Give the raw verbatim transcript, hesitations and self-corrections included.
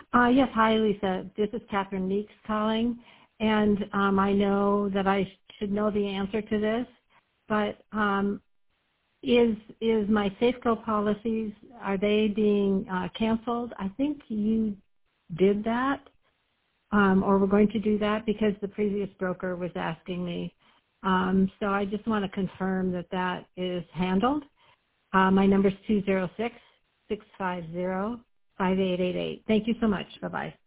Uh, yes, hi, Lisa. This is Catherine Meeks calling, and um, I know that I should know the answer to this, but um, is is my Safeco policies, are they being uh, canceled? I think you did that, um, or we're going to do that because the previous broker was asking me. Um, so I just want to confirm that that is handled. Uh, my number is two zero six, six five zero, five eight eight eight. Thank you so much. Bye-bye.